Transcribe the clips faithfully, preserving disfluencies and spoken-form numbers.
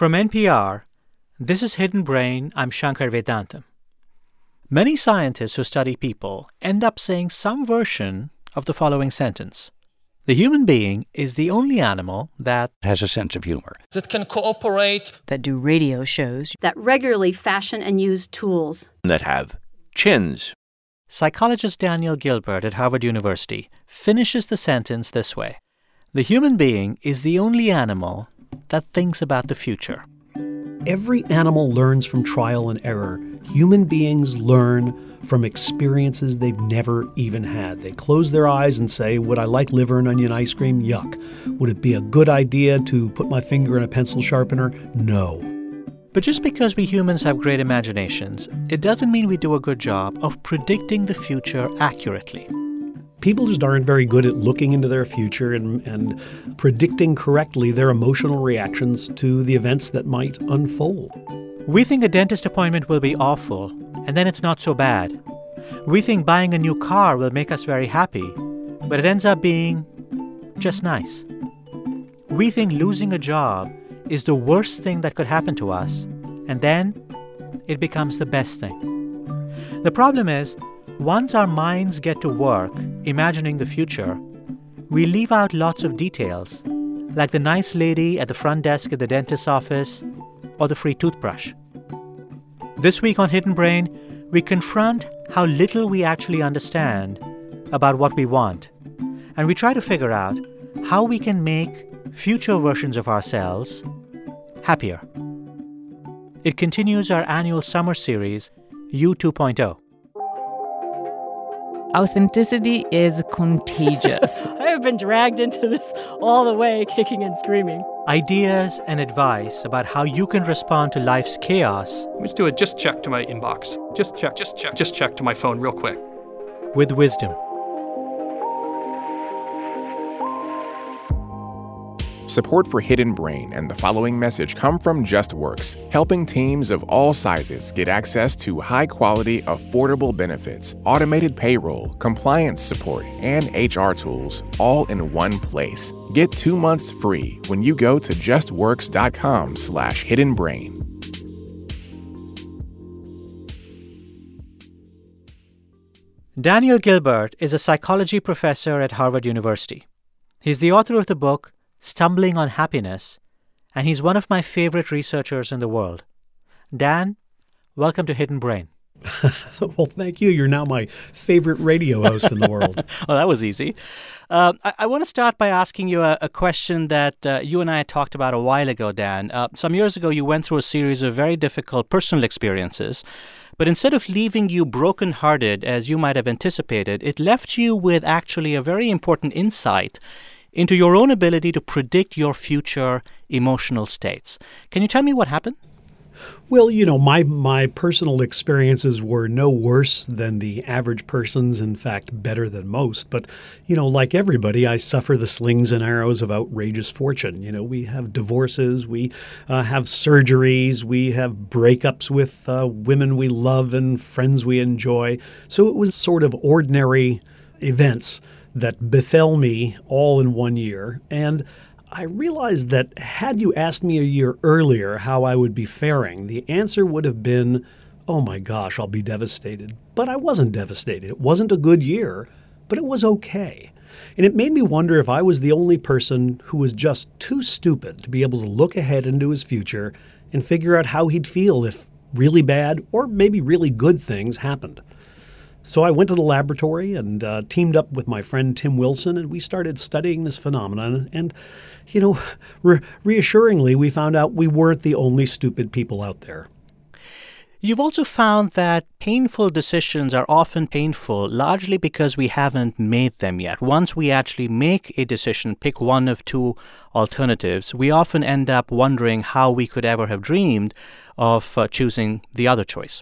From N P R, this is Hidden Brain. I'm Shankar Vedantam. Many scientists who study people end up saying some version of the following sentence. The human being is the only animal that has a sense of humor, that can cooperate, that do radio shows, that regularly fashion and use tools, that have chins. Psychologist Daniel Gilbert at Harvard University finishes the sentence this way. The human being is the only animal that thinks about the future. Every animal learns from trial and error. Human beings learn from experiences they've never even had. They close their eyes and say, would I like liver and onion ice cream? Yuck. Would it be a good idea to put my finger in a pencil sharpener? No. But just because we humans have great imaginations, it doesn't mean we do a good job of predicting the future accurately. People just aren't very good at looking into their future and, and predicting correctly their emotional reactions to the events that might unfold. We think a dentist appointment will be awful, and then it's not so bad. We think buying a new car will make us very happy, but it ends up being just nice. We think losing a job is the worst thing that could happen to us, and then it becomes the best thing. The problem is, once our minds get to work imagining the future, we leave out lots of details, like the nice lady at the front desk at the dentist's office or the free toothbrush. This week on Hidden Brain, we confront how little we actually understand about what we want, and we try to figure out how we can make future versions of ourselves happier. It continues our annual summer series, You two point oh. Authenticity is contagious. I have been dragged into this all the way, kicking and screaming. Ideas and advice about how you can respond to life's chaos. Let's do a just check to my inbox. Just check, just check, just check to my phone real quick. With wisdom. Support for Hidden Brain and the following message come from JustWorks, helping teams of all sizes get access to high-quality, affordable benefits, automated payroll, compliance support, and H R tools, all in one place. Get two months free when you go to justworks.com slash hiddenbrain. Daniel Gilbert is a psychology professor at Harvard University. He's the author of the book Stumbling on Happiness, and he's one of my favorite researchers in the world. Dan, welcome to Hidden Brain. Well, thank you. You're now my favorite radio host in the world. Well, that was easy. Uh, I, I want to start by asking you a, a question that uh, you and I had talked about a while ago, Dan. Uh, some years ago, you went through a series of very difficult personal experiences, but instead of leaving you brokenhearted, as you might have anticipated, it left you with actually a very important insight into your own ability to predict your future emotional states. Can you tell me what happened? Well, you know, my my personal experiences were no worse than the average person's, in fact, better than most. But, you know, like everybody, I suffer the slings and arrows of outrageous fortune. You know, we have divorces, we uh, have surgeries, we have breakups with uh, women we love and friends we enjoy. So it was sort of ordinary events that befell me all in one year. And I realized that had you asked me a year earlier how I would be faring, the answer would have been, oh my gosh, I'll be devastated. But I wasn't devastated. It wasn't a good year, but it was okay. And it made me wonder if I was the only person who was just too stupid to be able to look ahead into his future and figure out how he'd feel if really bad or maybe really good things happened. So I went to the laboratory and uh, teamed up with my friend Tim Wilson, and we started studying this phenomenon. And, you know, re- reassuringly, we found out we weren't the only stupid people out there. You've also found that painful decisions are often painful largely because we haven't made them yet. Once we actually make a decision, pick one of two alternatives, we often end up wondering how we could ever have dreamed of uh, choosing the other choice.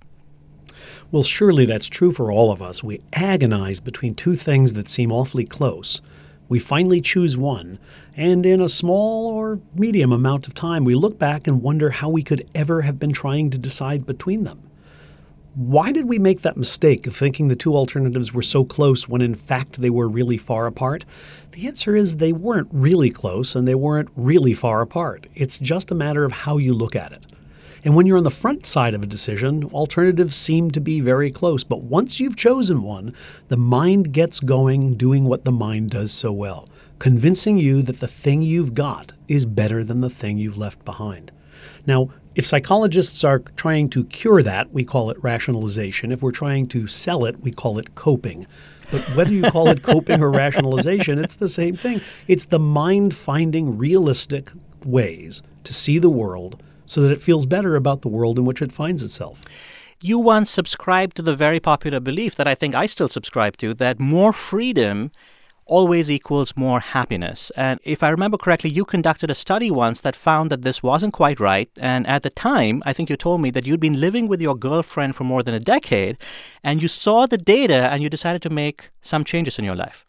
Well, surely that's true for all of us. We agonize between two things that seem awfully close. We finally choose one, and in a small or medium amount of time, we look back and wonder how we could ever have been trying to decide between them. Why did we make that mistake of thinking the two alternatives were so close when in fact they were really far apart? The answer is they weren't really close and they weren't really far apart. It's just a matter of how you look at it. And when you're on the front side of a decision, alternatives seem to be very close. But once you've chosen one, the mind gets going doing what the mind does so well, convincing you that the thing you've got is better than the thing you've left behind. Now, if psychologists are trying to cure that, we call it rationalization. If we're trying to sell it, we call it coping. But whether you call it coping or rationalization, it's the same thing. It's the mind finding realistic ways to see the world so that it feels better about the world in which it finds itself. You once subscribed to the very popular belief that I think I still subscribe to, that more freedom always equals more happiness. And if I remember correctly, you conducted a study once that found that this wasn't quite right. And at the time, I think you told me that you'd been living with your girlfriend for more than a decade, and you saw the data and you decided to make some changes in your life.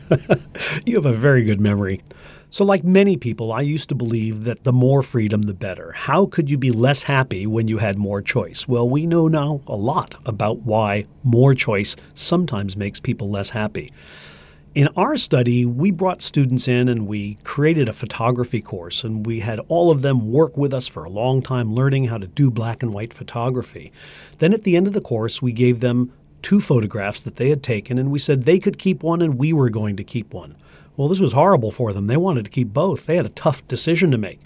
You have a very good memory. So like many people, I used to believe that the more freedom, the better. How could you be less happy when you had more choice? Well, we know now a lot about why more choice sometimes makes people less happy. In our study, we brought students in and we created a photography course, and we had all of them work with us for a long time learning how to do black and white photography. Then at the end of the course, we gave them two photographs that they had taken, and we said they could keep one and we were going to keep one. Well, this was horrible for them. They wanted to keep both. They had a tough decision to make.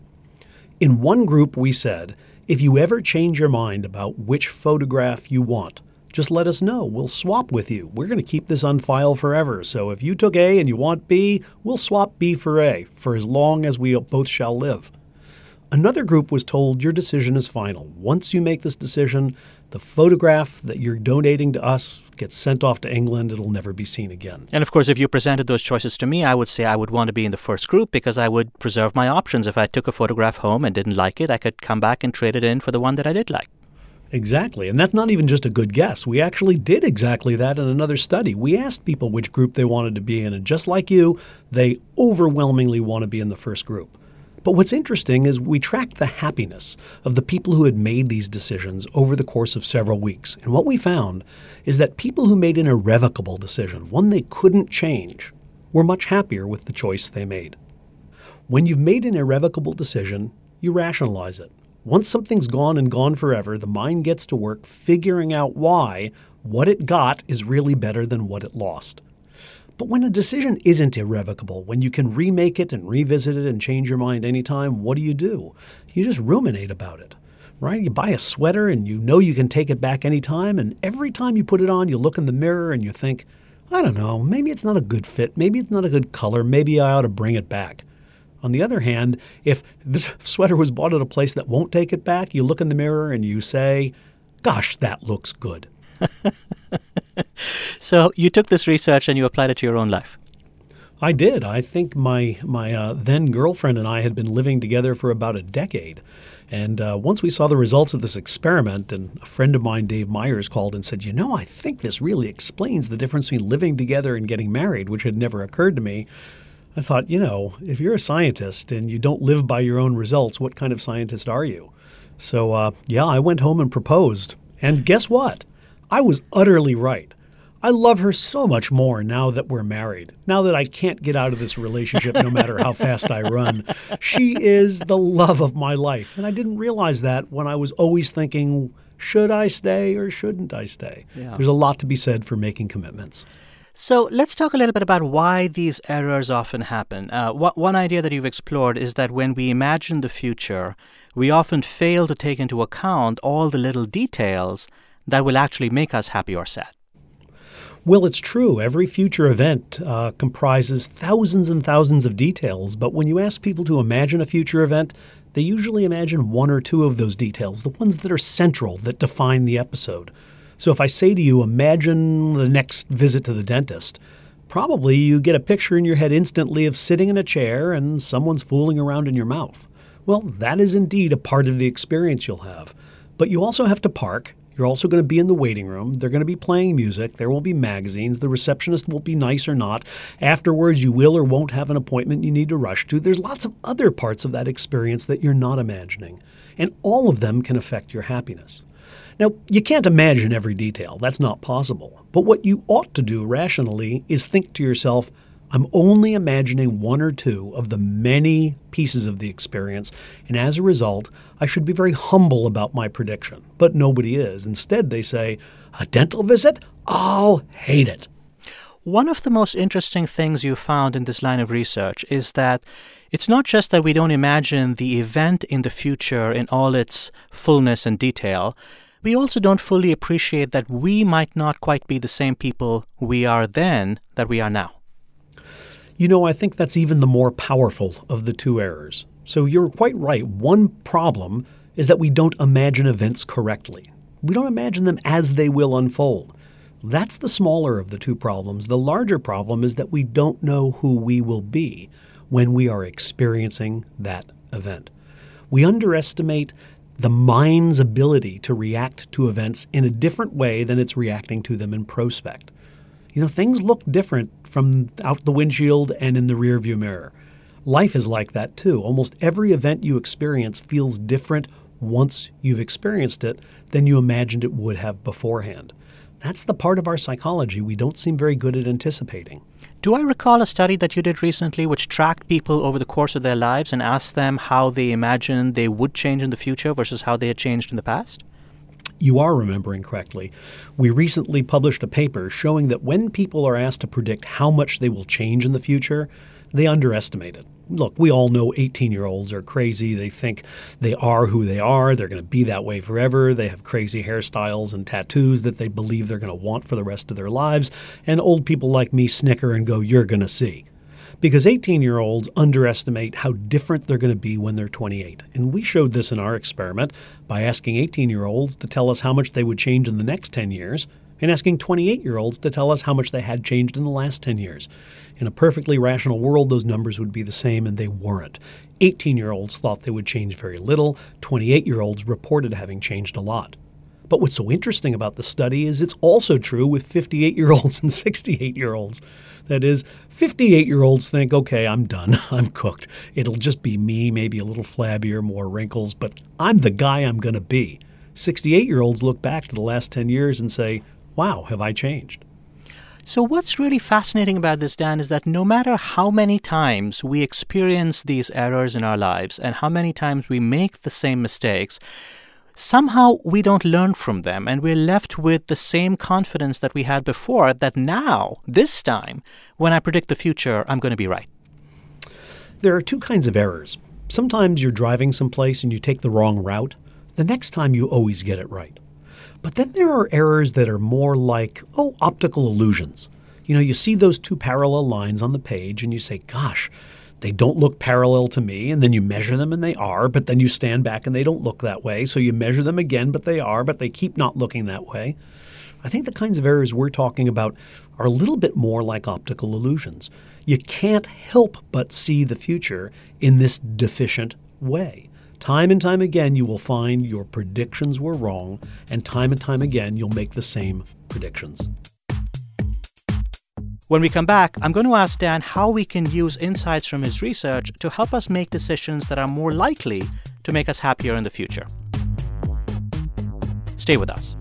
In one group, we said, if you ever change your mind about which photograph you want, just let us know. We'll swap with you. We're going to keep this on file forever. So if you took A and you want B, we'll swap B for A for as long as we both shall live. Another group was told your decision is final. Once you make this decision, the photograph that you're donating to us gets sent off to England. It'll never be seen again. And of course, if you presented those choices to me, I would say I would want to be in the first group because I would preserve my options. If I took a photograph home and didn't like it, I could come back and trade it in for the one that I did like. Exactly. And that's not even just a good guess. We actually did exactly that in another study. We asked people which group they wanted to be in, and just like you, they overwhelmingly want to be in the first group. But what's interesting is we tracked the happiness of the people who had made these decisions over the course of several weeks. And what we found is that people who made an irrevocable decision, one they couldn't change, were much happier with the choice they made. When you've made an irrevocable decision, you rationalize it. Once something's gone and gone forever, the mind gets to work figuring out why what it got is really better than what it lost. But when a decision isn't irrevocable, when you can remake it and revisit it and change your mind anytime, what do you do? You just ruminate about it, right? You buy a sweater and you know you can take it back anytime, and every time you put it on, you look in the mirror and you think, I don't know, maybe it's not a good fit, maybe it's not a good color, maybe I ought to bring it back. On the other hand, if this sweater was bought at a place that won't take it back, you look in the mirror and you say, gosh, that looks good. So you took this research and you applied it to your own life. I did. I think my my uh, then girlfriend and I had been living together for about a decade. And uh, once we saw the results of this experiment, and a friend of mine, Dave Myers, called and said, you know, I think this really explains the difference between living together and getting married, which had never occurred to me. I thought, you know, if you're a scientist and you don't live by your own results, what kind of scientist are you? So, uh, yeah, I went home and proposed. And guess what? I was utterly right. I love her so much more now that we're married, now that I can't get out of this relationship no matter how fast I run. She is the love of my life. And I didn't realize that when I was always thinking, should I stay or shouldn't I stay? Yeah. There's a lot to be said for making commitments. So let's talk a little bit about why these errors often happen. Uh, wh- one idea that you've explored is that when we imagine the future, we often fail to take into account all the little details that will actually make us happy or sad. Well, it's true. Every future event uh, comprises thousands and thousands of details. But when you ask people to imagine a future event, they usually imagine one or two of those details, the ones that are central, that define the episode. So if I say to you, imagine the next visit to the dentist, probably you get a picture in your head instantly of sitting in a chair and someone's fooling around in your mouth. Well, that is indeed a part of the experience you'll have. But you also have to park. You're also going to be in the waiting room. They're going to be playing music. There will be magazines. The receptionist will be nice or not. Afterwards, you will or won't have an appointment you need to rush to. There's lots of other parts of that experience that you're not imagining. And all of them can affect your happiness. Now, you can't imagine every detail. That's not possible. But what you ought to do rationally is think to yourself, I'm only imagining one or two of the many pieces of the experience, and as a result, I should be very humble about my prediction. But nobody is. Instead, they say, a dental visit? I'll hate it. One of the most interesting things you found in this line of research is that it's not just that we don't imagine the event in the future in all its fullness and detail. We also don't fully appreciate that we might not quite be the same people we are then that we are now. You know, I think that's even the more powerful of the two errors. So you're quite right. One problem is that we don't imagine events correctly. We don't imagine them as they will unfold. That's the smaller of the two problems. The larger problem is that we don't know who we will be when we are experiencing that event. We underestimate the mind's ability to react to events in a different way than it's reacting to them in prospect. You know, things look different from out the windshield and in the rearview mirror. Life is like that too. Almost every event you experience feels different once you've experienced it than you imagined it would have beforehand. That's the part of our psychology we don't seem very good at anticipating. Do I recall a study that you did recently which tracked people over the course of their lives and asked them how they imagined they would change in the future versus how they had changed in the past? You are remembering correctly. We recently published a paper showing that when people are asked to predict how much they will change in the future, they underestimate it. Look, we all know eighteen-year-olds are crazy. They think they are who they are. They're going to be that way forever. They have crazy hairstyles and tattoos that they believe they're going to want for the rest of their lives. And old people like me snicker and go, you're going to see. Because eighteen-year-olds underestimate how different they're going to be when they're twenty-eight. And we showed this in our experiment by asking eighteen-year-olds to tell us how much they would change in the next ten years and asking twenty-eight-year-olds to tell us how much they had changed in the last ten years. In a perfectly rational world, those numbers would be the same, and they weren't. eighteen-year-olds thought they would change very little. twenty-eight-year-olds reported having changed a lot. But what's so interesting about the study is it's also true with fifty-eight-year-olds and sixty-eight-year-olds. That is, fifty-eight-year-olds think, okay, I'm done. I'm cooked. It'll just be me, maybe a little flabbier, more wrinkles, but I'm the guy I'm going to be. sixty-eight-year-olds look back to the last ten years and say, wow, have I changed? So what's really fascinating about this, Dan, is that no matter how many times we experience these errors in our lives and how many times we make the same mistakes, somehow we don't learn from them, and we're left with the same confidence that we had before that now, this time, when I predict the future, I'm going to be right. There are two kinds of errors. Sometimes you're driving someplace and you take the wrong route. The next time you always get it right. But then there are errors that are more like, oh, optical illusions. You know, you see those two parallel lines on the page and you say, gosh, they don't look parallel to me, and then you measure them and they are, but then you stand back and they don't look that way. So you measure them again, but they are, but they keep not looking that way. I think the kinds of errors we're talking about are a little bit more like optical illusions. You can't help but see the future in this deficient way. Time and time again, you will find your predictions were wrong, and time and time again, you'll make the same predictions. When we come back, I'm going to ask Dan how we can use insights from his research to help us make decisions that are more likely to make us happier in the future. Stay with us.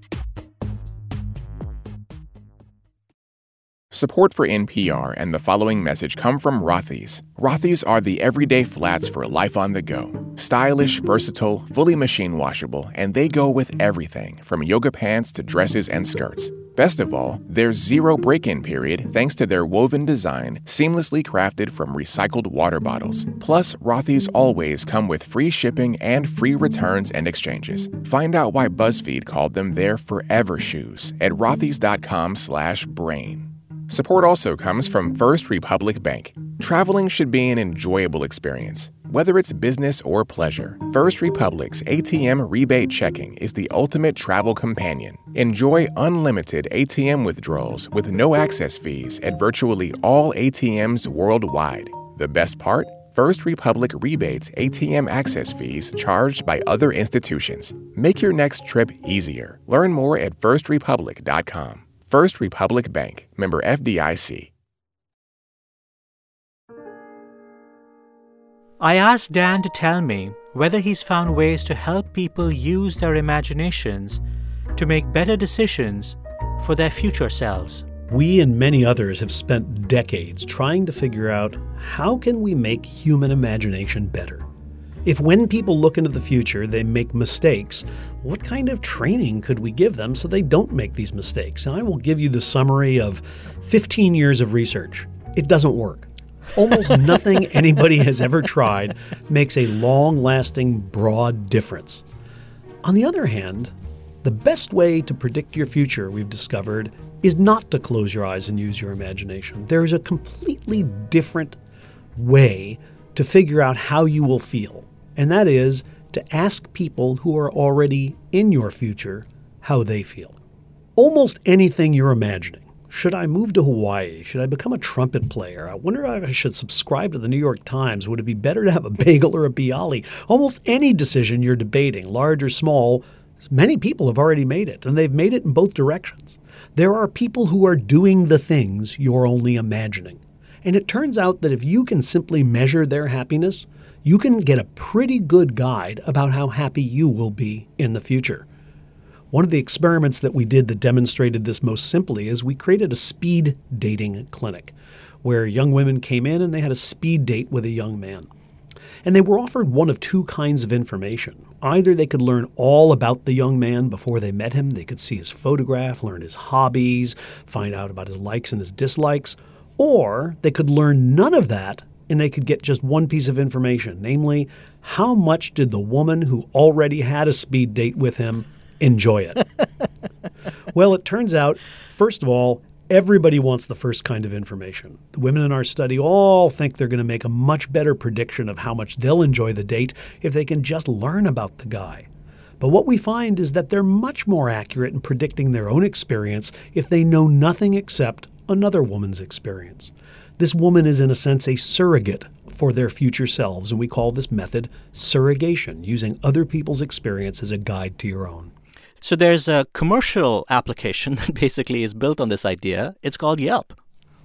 Support for N P R and the following message come from Rothy's. Rothy's are the everyday flats for life on the go. Stylish, versatile, fully machine washable, and they go with everything from yoga pants to dresses and skirts. Best of all, there's zero break-in period thanks to their woven design, seamlessly crafted from recycled water bottles. Plus, Rothy's always come with free shipping and free returns and exchanges. Find out why BuzzFeed called them their forever shoes at rothys.com slash brain. Support also comes from First Republic Bank. Traveling should be an enjoyable experience, whether it's business or pleasure. First Republic's A T M rebate checking is the ultimate travel companion. Enjoy unlimited A T M withdrawals with no access fees at virtually all A T Ms worldwide. The best part? First Republic rebates A T M access fees charged by other institutions. Make your next trip easier. Learn more at first republic dot com. First Republic Bank, member F D I C. I asked Dan to tell me whether he's found ways to help people use their imaginations to make better decisions for their future selves. We and many others have spent decades trying to figure out how can we make human imagination better. If when people look into the future they make mistakes, what kind of training could we give them so they don't make these mistakes? And I will give you the summary of fifteen years of research. It doesn't work. Almost nothing anybody has ever tried makes a long-lasting, broad difference. On the other hand, the best way to predict your future, we've discovered, is not to close your eyes and use your imagination. There is a completely different way to figure out how you will feel, and that is to ask people who are already in your future how they feel. Almost anything you're imagining. Should I move to Hawaii? Should I become a trumpet player? I wonder if I should subscribe to the New York Times. Would it be better to have a bagel or a bialy? Almost any decision you're debating, large or small, many people have already made it, and they've made it in both directions. There are people who are doing the things you're only imagining. And it turns out that if you can simply measure their happiness, you can get a pretty good guide about how happy you will be in the future. One of the experiments that we did that demonstrated this most simply is we created a speed dating clinic where young women came in and they had a speed date with a young man. And they were offered one of two kinds of information. Either they could learn all about the young man before they met him. They could see his photograph, learn his hobbies, find out about his likes and his dislikes. Or they could learn none of that and they could get just one piece of information, namely, how much did the woman who already had a speed date with him enjoy it? Well, it turns out, first of all, everybody wants the first kind of information. The women in our study all think they're going to make a much better prediction of how much they'll enjoy the date if they can just learn about the guy. But what we find is that they're much more accurate in predicting their own experience if they know nothing except another woman's experience. This woman is, in a sense, a surrogate for their future selves, and we call this method surrogation, using other people's experience as a guide to your own. So there's a commercial application that basically is built on this idea. It's called Yelp.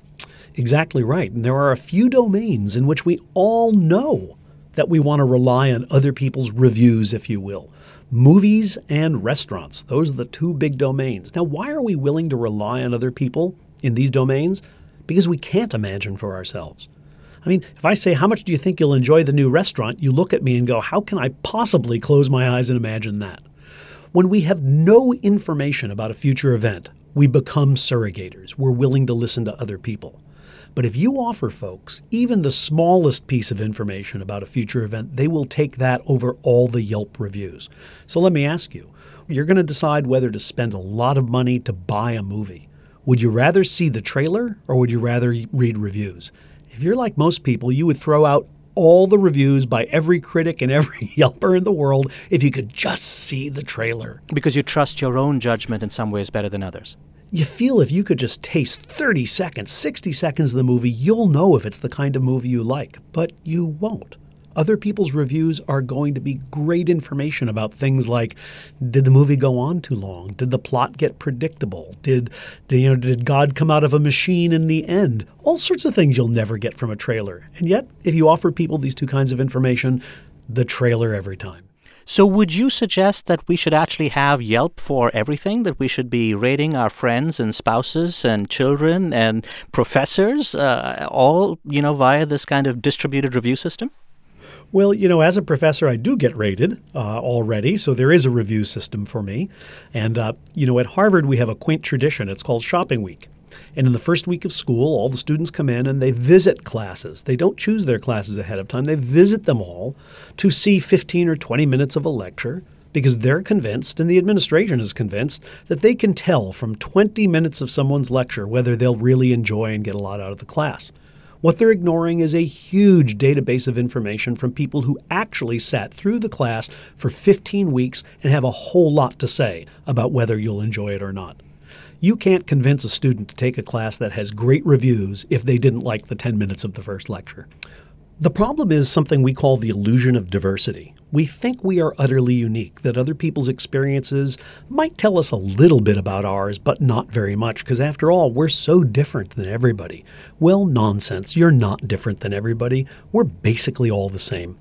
Exactly right. And there are a few domains in which we all know that we want to rely on other people's reviews, if you will. Movies and restaurants. Those are the two big domains. Now, why are we willing to rely on other people in these domains? Because we can't imagine for ourselves. I mean, if I say, how much do you think you'll enjoy the new restaurant? You look at me and go, how can I possibly close my eyes and imagine that? When we have no information about a future event, we become surrogators. We're willing to listen to other people. But if you offer folks even the smallest piece of information about a future event, they will take that over all the Yelp reviews. So let me ask you, you're going to decide whether to spend a lot of money to buy a movie. Would you rather see the trailer or would you rather read reviews? If you're like most people, you would throw out all the reviews by every critic and every Yelper in the world if you could just see the trailer. Because you trust your own judgment in some ways better than others. You feel if you could just taste thirty seconds, sixty seconds of the movie, you'll know if it's the kind of movie you like. But you won't. Other people's reviews are going to be great information about things like, did the movie go on too long? Did the plot get predictable? Did, did, you know, did God come out of a machine in the end? All sorts of things you'll never get from a trailer. And yet, if you offer people these two kinds of information, the trailer every time. So would you suggest that we should actually have Yelp for everything, that we should be rating our friends and spouses and children and professors uh, all, you know, via this kind of distributed review system? Well, you know, as a professor, I do get rated uh, already, so there is a review system for me. And, uh, you know, at Harvard, we have a quaint tradition. It's called Shopping Week. And in the first week of school, all the students come in and they visit classes. They don't choose their classes ahead of time. They visit them all to see fifteen or twenty minutes of a lecture because they're convinced, and the administration is convinced, that they can tell from twenty minutes of someone's lecture whether they'll really enjoy and get a lot out of the class. What they're ignoring is a huge database of information from people who actually sat through the class for fifteen weeks and have a whole lot to say about whether you'll enjoy it or not. You can't convince a student to take a class that has great reviews if they didn't like the ten minutes of the first lecture. The problem is something we call the illusion of diversity. We think we are utterly unique, that other people's experiences might tell us a little bit about ours, but not very much, because after all, we're so different than everybody. Well, nonsense. You're not different than everybody. We're basically all the same.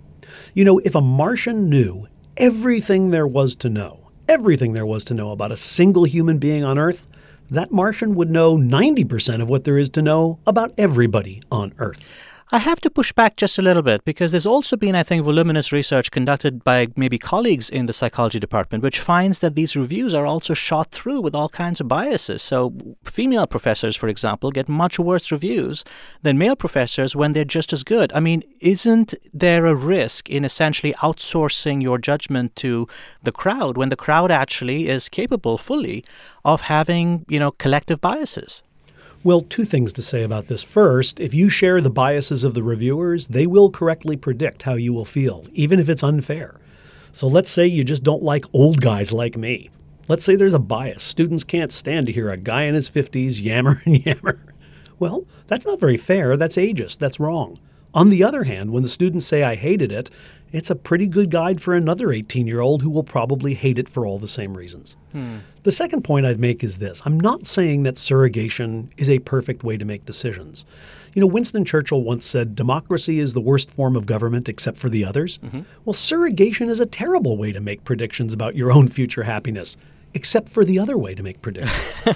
You know, if a Martian knew everything there was to know, everything there was to know about a single human being on Earth, that Martian would know ninety percent of what there is to know about everybody on Earth. I have to push back just a little bit because there's also been, I think, voluminous research conducted by maybe colleagues in the psychology department, which finds that these reviews are also shot through with all kinds of biases. So female professors, for example, get much worse reviews than male professors when they're just as good. I mean, isn't there a risk in essentially outsourcing your judgment to the crowd when the crowd actually is capable fully of having, you know, collective biases? Well, two things to say about this. First, if you share the biases of the reviewers, they will correctly predict how you will feel, even if it's unfair. So let's say you just don't like old guys like me. Let's say there's a bias. Students can't stand to hear a guy in his fifties yammer and yammer. Well, that's not very fair. That's ageist. That's wrong. On the other hand, when the students say I hated it, it's a pretty good guide for another eighteen-year-old who will probably hate it for all the same reasons. Hmm. The second point I'd make is this. I'm not saying that surrogation is a perfect way to make decisions. You know, Winston Churchill once said, democracy is the worst form of government except for the others. Mm-hmm. Well, surrogation is a terrible way to make predictions about your own future happiness, except for the other way to make predictions.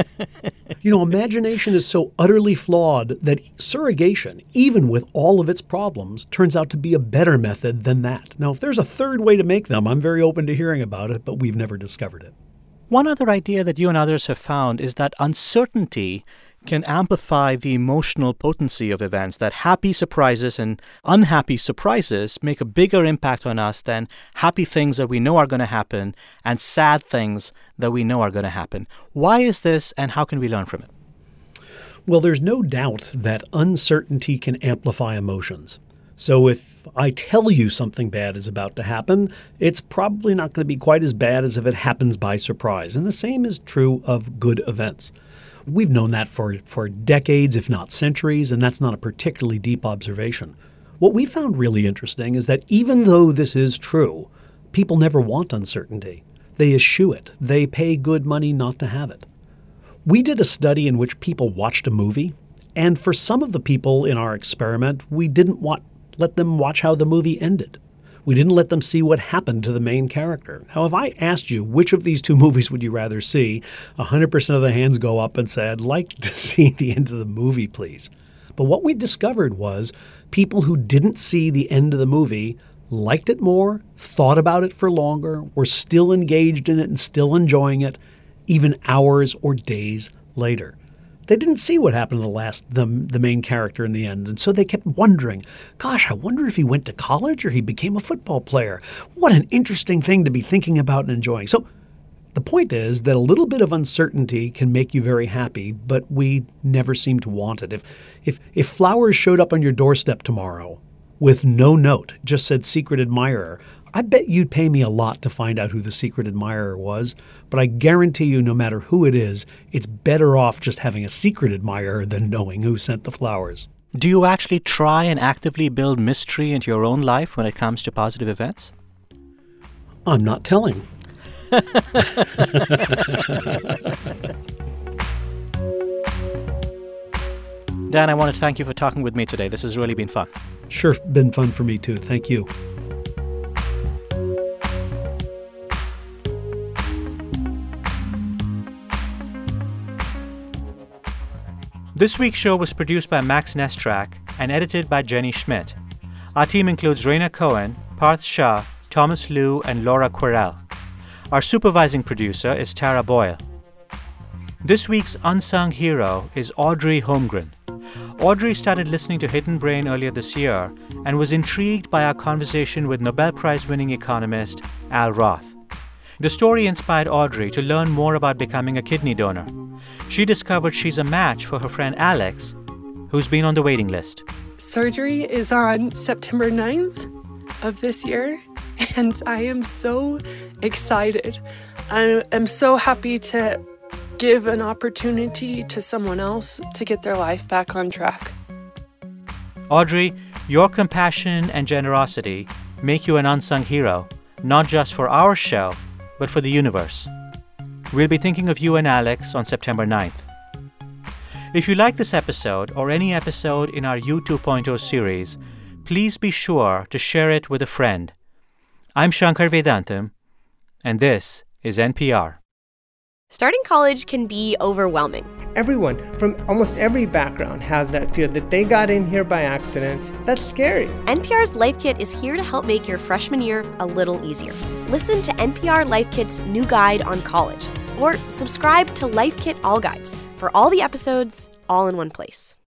You know, imagination is so utterly flawed that surrogation, even with all of its problems, turns out to be a better method than that. Now, if there's a third way to make them, I'm very open to hearing about it, but we've never discovered it. One other idea that you and others have found is that uncertainty can amplify the emotional potency of events, that happy surprises and unhappy surprises make a bigger impact on us than happy things that we know are going to happen and sad things that we know are going to happen. Why is this, and how can we learn from it? Well, there's no doubt that uncertainty can amplify emotions. So if I tell you something bad is about to happen, it's probably not going to be quite as bad as if it happens by surprise. And the same is true of good events. We've known that for, for decades, if not centuries, and that's not a particularly deep observation. What we found really interesting is that even though this is true, people never want uncertainty. They eschew it. They pay good money not to have it. We did a study in which people watched a movie, and for some of the people in our experiment, we didn't want, let them watch how the movie ended. We didn't let them see what happened to the main character. Now, if I asked you which of these two movies would you rather see, one hundred percent of the hands go up and say, I'd like to see the end of the movie, please. But what we discovered was people who didn't see the end of the movie liked it more, thought about it for longer, were still engaged in it and still enjoying it, even hours or days later. They didn't see what happened to the last, the, the main character in the end. And so they kept wondering, gosh, I wonder if he went to college or he became a football player. What an interesting thing to be thinking about and enjoying. So the point is that a little bit of uncertainty can make you very happy, but we never seem to want it. If, if, if flowers showed up on your doorstep tomorrow with no note, just said secret admirer, I bet you'd pay me a lot to find out who the secret admirer was, but I guarantee you no matter who it is, it's better off just having a secret admirer than knowing who sent the flowers. Do you actually try and actively build mystery into your own life when it comes to positive events? I'm not telling. Dan, I want to thank you for talking with me today. This has really been fun. Sure, been fun for me too. Thank you. This week's show was produced by Max Nestrak and edited by Jenny Schmidt. Our team includes Raina Cohen, Parth Shah, Thomas Liu, and Laura Quirrell. Our supervising producer is Tara Boyle. This week's unsung hero is Audrey Holmgren. Audrey started listening to Hidden Brain earlier this year and was intrigued by our conversation with Nobel Prize-winning economist Al Roth. The story inspired Audrey to learn more about becoming a kidney donor. She discovered she's a match for her friend Alex, who's been on the waiting list. Surgery is on September ninth of this year, and I am so excited. I am so happy to give an opportunity to someone else to get their life back on track. Audrey, your compassion and generosity make you an unsung hero, not just for our show, but for the universe. We'll be thinking of you and Alex on September ninth. If you like this episode or any episode in our U two point oh series, please be sure to share it with a friend. I'm Shankar Vedantam, and this is N P R. Starting college can be overwhelming. Everyone from almost every background has that fear that they got in here by accident. That's scary. N P R's Life Kit is here to help make your freshman year a little easier. Listen to N P R Life Kit's new guide on college, or subscribe to Life Kit All Guides for all the episodes all in one place.